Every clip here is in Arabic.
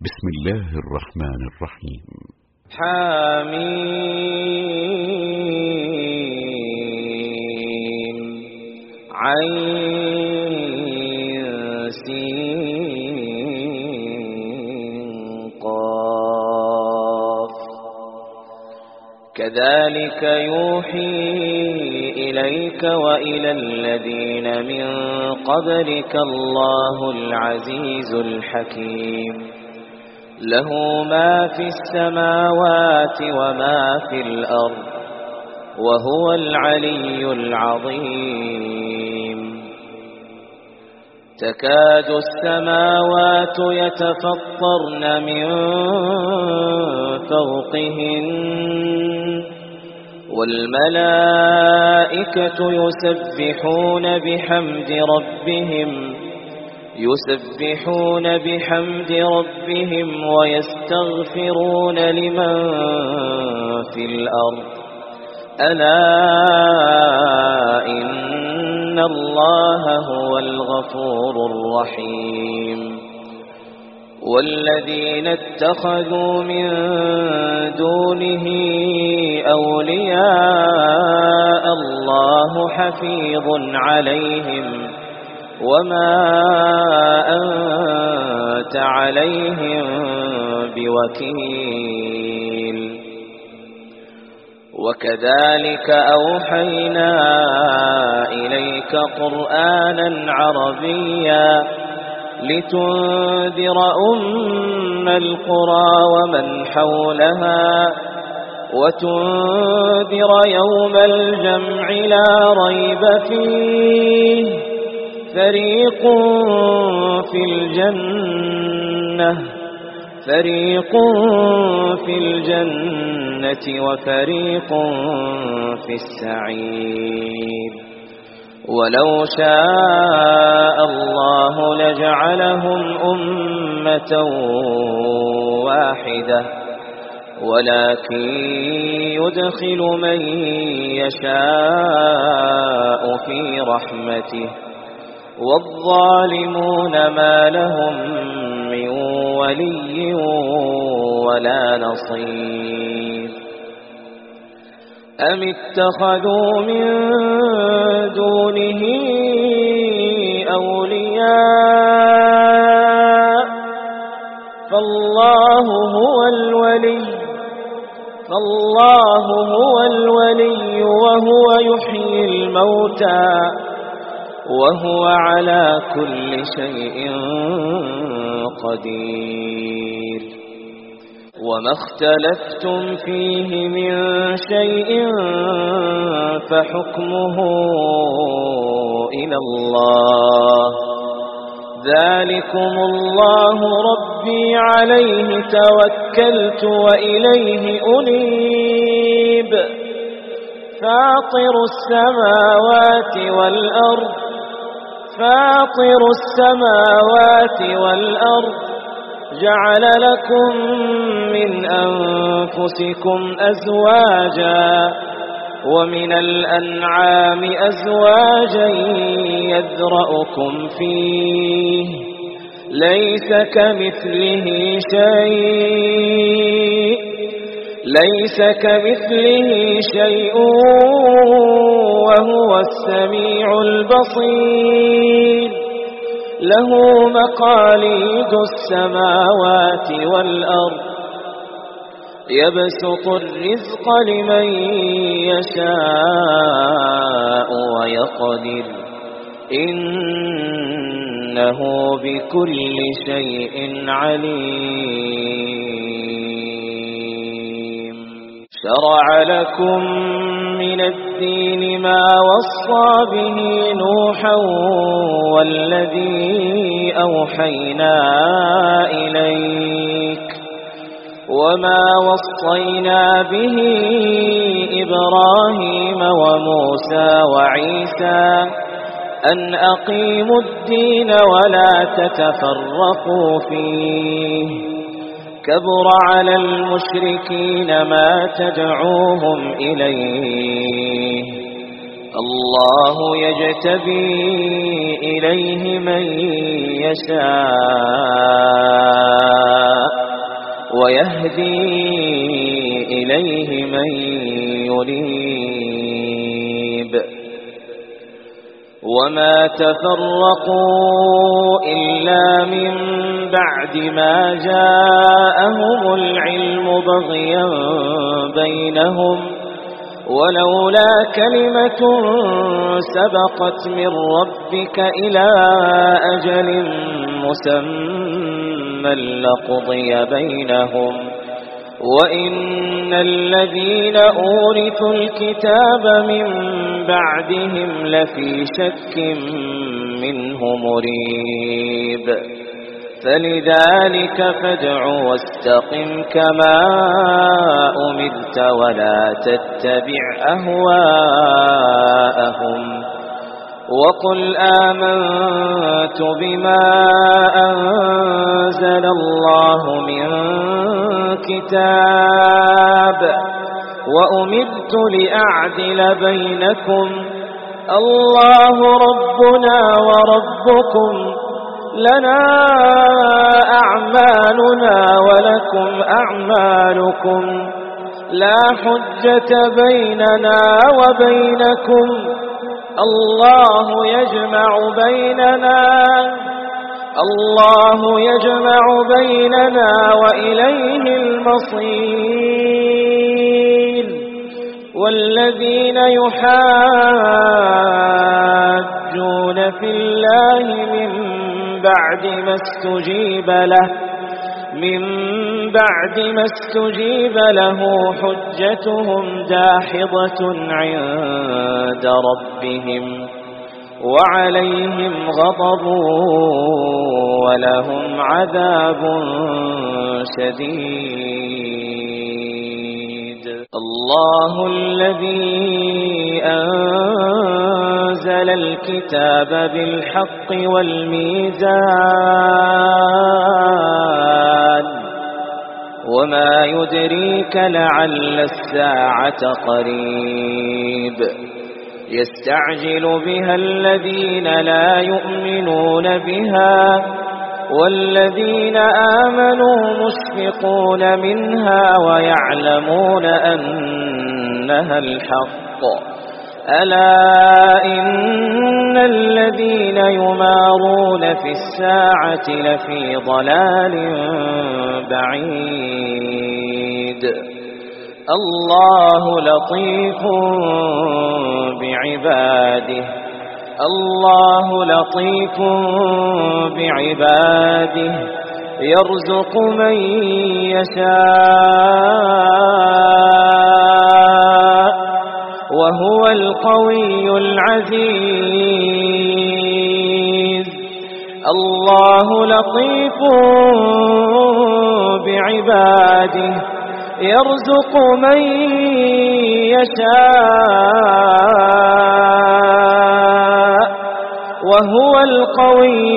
بسم الله الرحمن الرحيم. حميم عين سين قاف كذلك يوحي إليك وإلى الذين من قبلك الله العزيز الحكيم له ما في السماوات وما في الأرض وهو العلي العظيم تكاد السماوات يتفطرن من فوقهن والملائكة يسبحون بحمد ربهم ويستغفرون لمن في الأرض ألا إن الله هو الغفور الرحيم والذين اتخذوا من دونه أولياء الله حفيظ عليهم وما أنت عليهم بوكيل وكذلك أوحينا إليك قرآنا عربيا لتنذر أم القرى ومن حولها وتنذر يوم الجمع لا ريب فيه فريق في الجنة وفريق في السعير ولو شاء الله لجعلهم أمة واحدة ولكن يدخل من يشاء في رحمته والظالمون ما لهم من ولي ولا نصير أم اتخذوا من دونه أولياء فالله هو الولي وهو يحيي الموتى وهو على كل شيء قدير وما اختلفتم فيه من شيء فحكمه إلى الله ذلكم الله ربي عليه توكلت وإليه أنيب فاطر السماوات والأرض جعل لكم من أنفسكم أزواجا ومن الأنعام أزواجا يذرأكم فيه ليس كمثله شيء وهو السميع البصير له مقاليد السماوات والأرض يبسط الرزق لمن يشاء ويقدر إنه بكل شيء عليم شرع لكم من الدين ما وصى به نوحا والذي أوحينا إليك وما وصينا به إبراهيم وموسى وعيسى أن أقيموا الدين ولا تتفرقوا فيه كبر على المشركين ما تدعوهم إليه الله يجتبي إليه من يشاء ويهدي إليه من ينيب وما تفرقوا إلا من بعد ما جاءهم العلم بغيا بينهم ولولا كلمة سبقت من ربك إلى أجل مسمى لقضي بينهم وإن الذين أورثوا الكتاب من بعدهم لفي شك منه مريب فلذلك فادع واستقم كما أمرت ولا تتبع أهواءهم وقل آمنت بما أنزل الله من كتاب وأمرت لأعدل بينكم الله ربنا وربكم لنا أعمالنا ولكم أعمالكم لا حجة بيننا وبينكم الله يجمع بيننا وإليه المصير والذين يحاجون في الله من بعد ما استجيب له حجتهم داحضة عند ربهم وعليهم غضب ولهم عذاب شديد الله الذي أنزل الكتاب بالحق والميزان وما يدريك لعل الساعة قريب يستعجل بها الذين لا يؤمنون بها والذين آمنوا مشفقون منها ويعلمون أنها الحق ألا إن الذين يمارون في الساعة لفي ضلال بعيد الله لطيف بعباده يرزق من يشاء وهو القوي العزيز الله لطيف بعباده يرزق من يشاء وهو القوي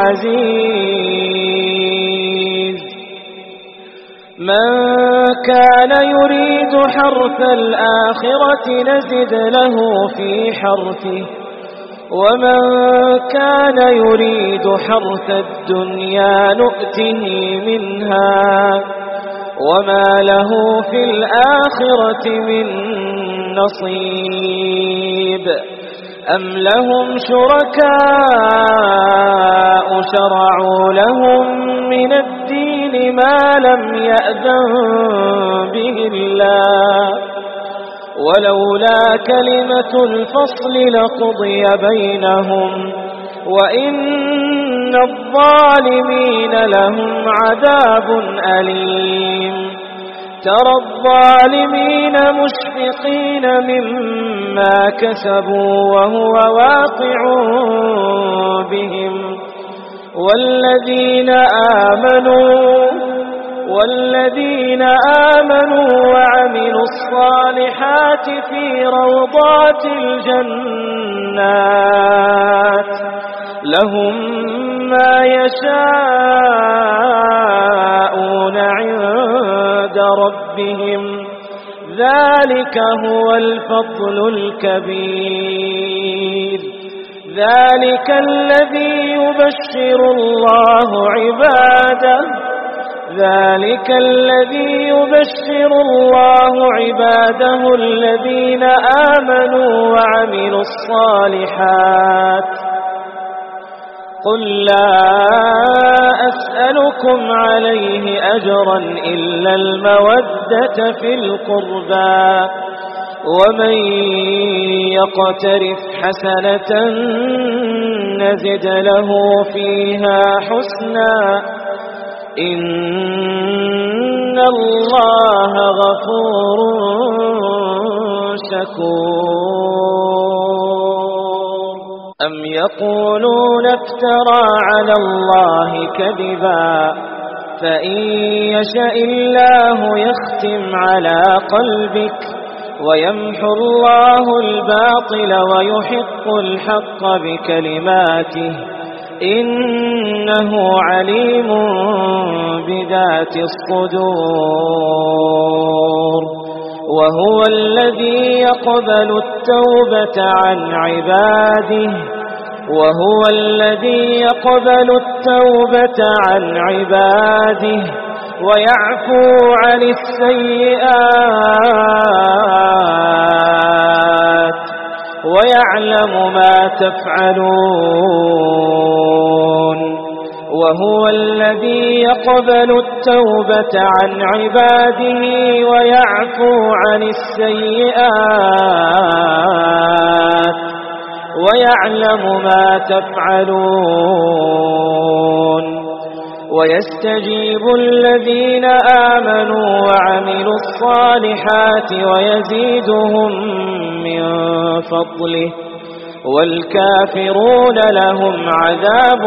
العزيز من كان يريد حرث الآخرة نزد له في حرثه ومن كان يريد حرث الدنيا نؤته منها وما له في الآخرة من نصيب أم لهم شركاء شرعوا لهم من الدين ما لم يأذن به الله ولولا كلمة الفصل لقضي بينهم وإن الظالمين لهم عذاب أليم ترى الظالمين مشفقين مما كسبوا وهو واقع بهم والذين آمنوا وعملوا الصالحات في روضات الجنات لهم ما يشاءون عند ربهم ذلك هو الفضل الكبير ذلك الذي يبشر الله عباده ذلك الذي يبشر الله عباده الذين آمنوا وعملوا الصالحات قل لا أسألكم عليه أجرا إلا المودة في القربى ومن يقترف حسنة نزد له فيها حسنا إن الله غفور شكور أم يقولون افترى على الله كذبا فإن يشاء الله يختم على قلبك ويمحو الله الباطل ويحق الحق بكلماته إنه عليم بذات الصدور وهو الذي يقبل التوبة عن عباده ويعفو عن السيئات ويعلم ما تفعلون وهو الذي يقبل التوبة عن عباده ويعفو عن السيئات ويعلم ما تفعلون ويستجيب الذين آمنوا وعملوا الصالحات ويزيدهم من فضله والكافرون لهم عذاب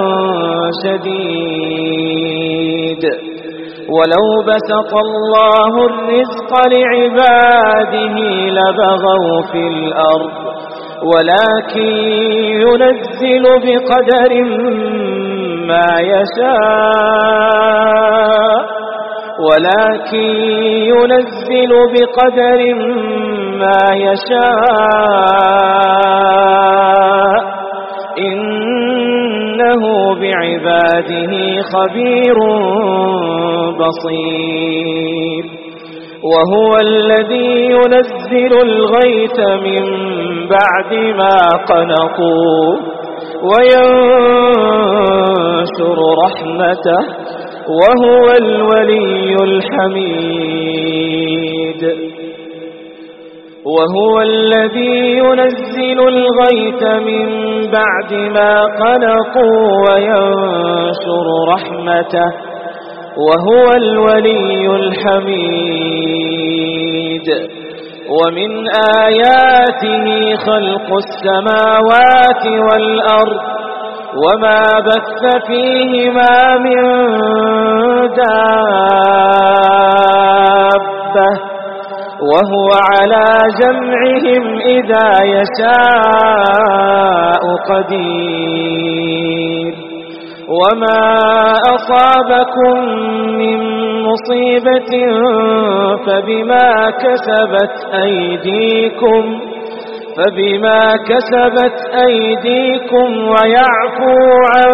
شديد ولو بسط الله الرزق لعباده لبغوا في الأرض ولكن ينزل بقدر ما يشاء إنه بعباده خبير بصير وهو الذي ينزل الغيث من بعد ما قنطوا وينشر رحمته وهو الولي الحميد وهو الذي ينزل الغيث من بعد ما قنطوا وينشر رحمته وهو الولي الحميد ومن آياته خلق السماوات والأرض وما بث فيهما من دابة وهو على جمعهم إذا يشاء قدير وما أصابكم من مصيبة فبما كسبت أيديكم ويعفو عن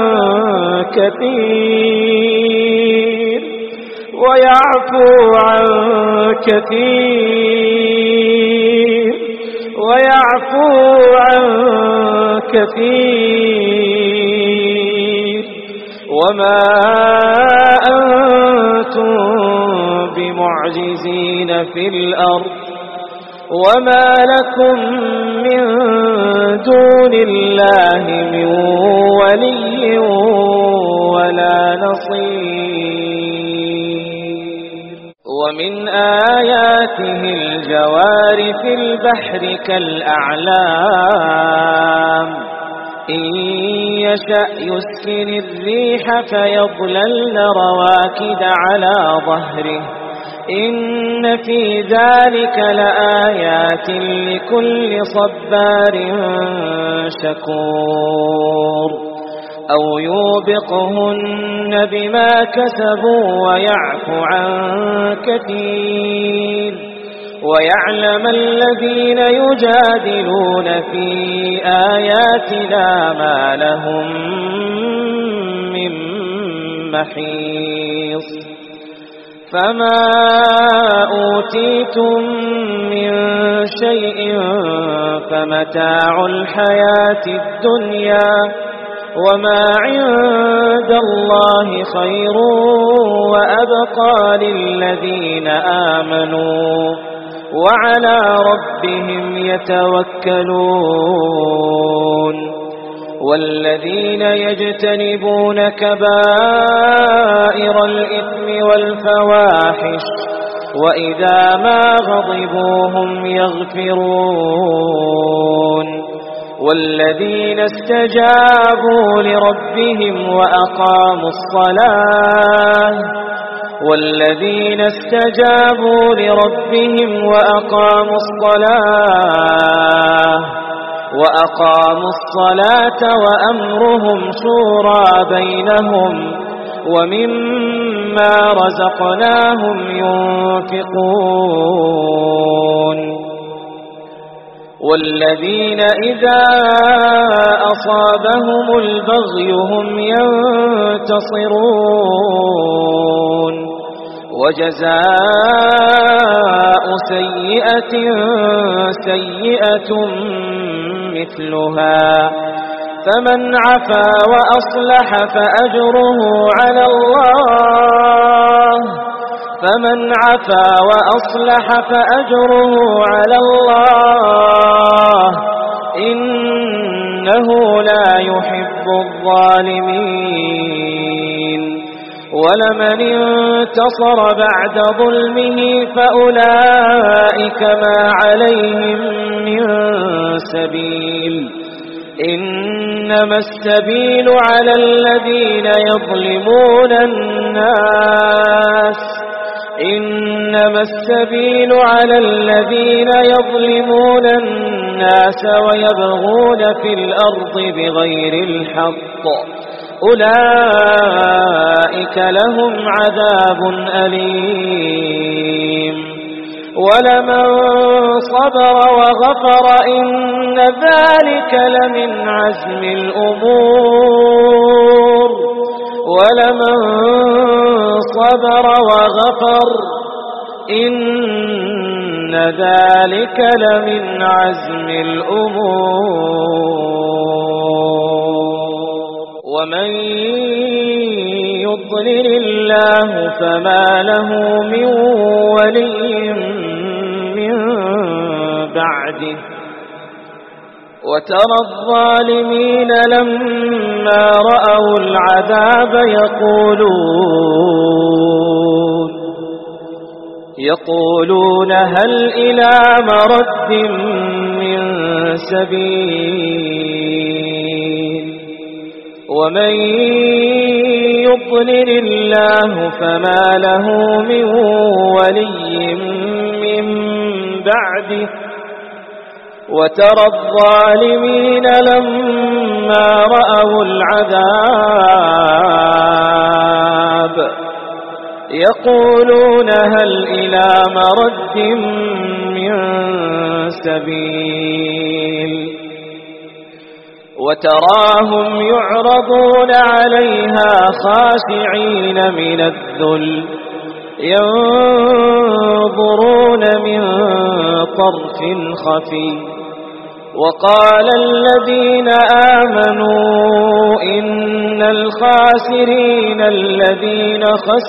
كثير وما أنتم بمعجزين في الأرض وما لكم من دون الله من ولي ولا نصير ومن آياته الجوار في البحر كالأعلام إن يشأ يسكن الريح فيظللن رواكد على ظهره إن في ذلك لآيات لكل صبار شكور أو يوبقهن بما كسبوا ويعفو عن كثير ويعلم الذين يجادلون في آياتنا ما لهم من محيص فما أوتيتم من شيء فمتاع الحياة الدنيا وما عند الله خير وأبقى للذين آمنوا وعلى ربهم يتوكلون والذين يجتنبون كبائر الإثم والفواحش وإذا ما غضبوا هم يغفرون والذين استجابوا لربهم وأقاموا الصلاة وأمرهم شورى بينهم ومما رزقناهم ينفقون والذين إذا أصابهم البغي هم ينتصرون وجزاء سيئة مثلها فمن عفا وأصلح فأجره على الله إنه لا يحب الظالمين ولمن انتصر بعد ظلمه فأولئك ما عليهم من سبيل إنما السبيل على الذين يظلمون الناس ويبغون في الأرض بغير الحق أولئك لهم عذاب أليم ولمن صبر وغفر إن ذلك لمن عزم الأمور ومن يضلل الله فما له من ولي من بعده وترى الظالمين لما رأوا العذاب يقولون هل إلى مرد من سبيل ومن يضلل الله فما له من ولي من بعده وترى الظالمين لما رأوا العذاب يقولون هل إلى مرد من سبيل وتراهم يعرضون عليها خاشعين من الذل ينظرون من طرف خفي وقال الذين آمنوا إن الخاسرين الذين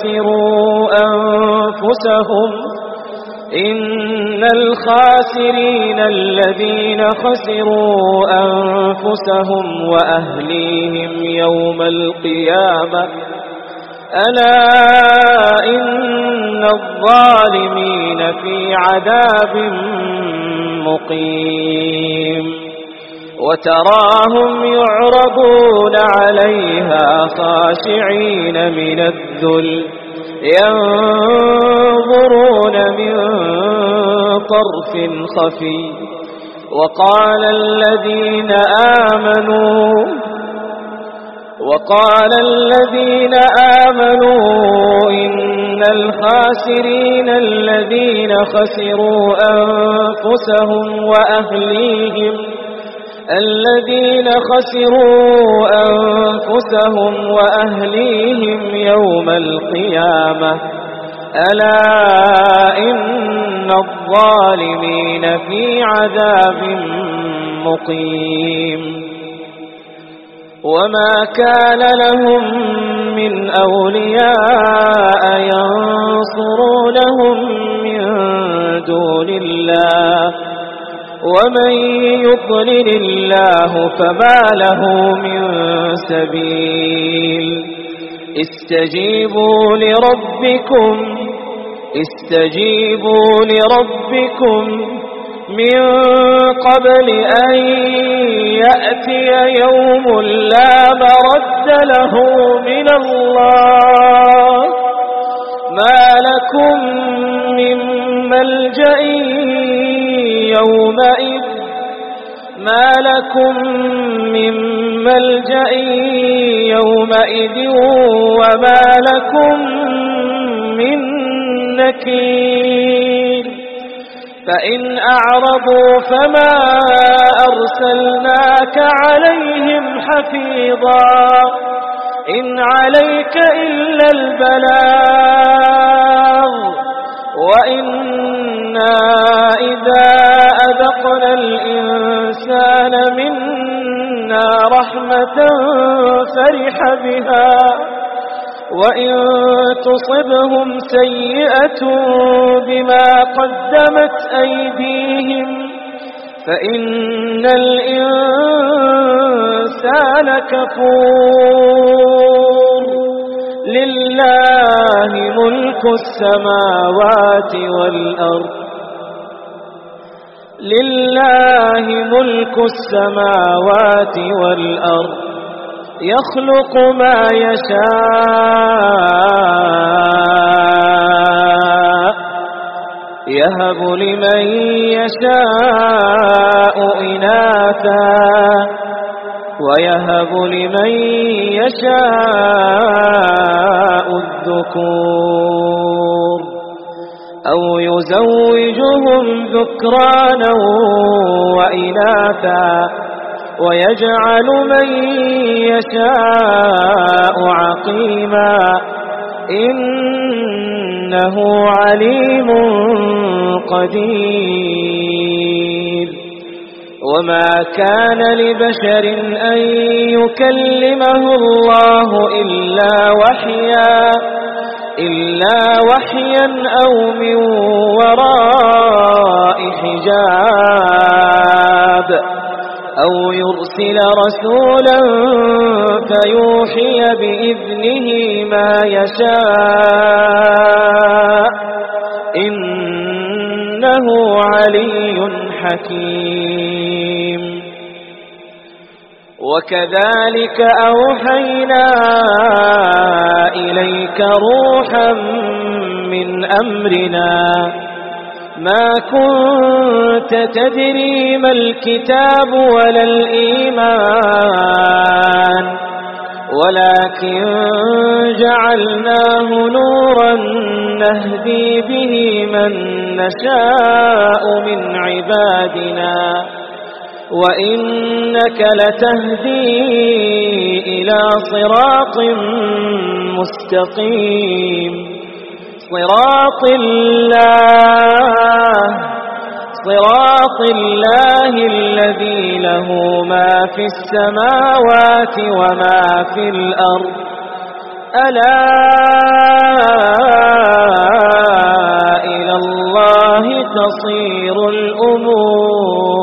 خسروا أنفسهم وأهليهم يوم القيامة ألا إن الظالمين في عذاب مقيم وتراهم يعرضون عليها خاشعين من الذل ينظرون من طرف خفي وقال الذين آمنوا إن الخاسرين الذين خسروا أنفسهم وأهليهم يوم القيامة ألا إن الظالمين في عذاب مقيم وما كان لهم من أولياء ينصرونهم من دون الله ومن يضلل الله فما له من سبيل استجيبوا لربكم من قبل أن يأتي يوم لا مرد له من الله ما لكم من ملجأ يومئذ وما لكم من نكير فإن أعرضوا فما أرسلناك عليهم حفيظا إن عليك إلا البلاغ وإنا إذا أذقنا الإنسان منا رحمة فرح بها وإن تصبهم سيئة بما قدمت أيديهم فإن الإنسان كفور لله ملك السماوات والأرض يخلق ما يشاء يهب لمن يشاء إناثا ويهب لمن يشاء الذكور أو يزوجهم ذكرانا وإناثا ويجعل من يشاء عقيما إنه عليم قدير وما كان لبشر أن يكلمه الله إلا وحيا أو من وراء حجاب أو يرسل رسولا فيوحي بإذنه ما يشاء إنه علي حكيم وكذلك أوحينا إليك روحا من أمرنا ما كنت تدري ما الكتاب ولا الإيمان ولكن جعلناه نورا نهدي به من نشاء من عبادنا وإنك لتهدي إلى صراط مستقيم صراط الله الذي له ما في السماوات وما في الأرض ألا إلى الله تصير الأمور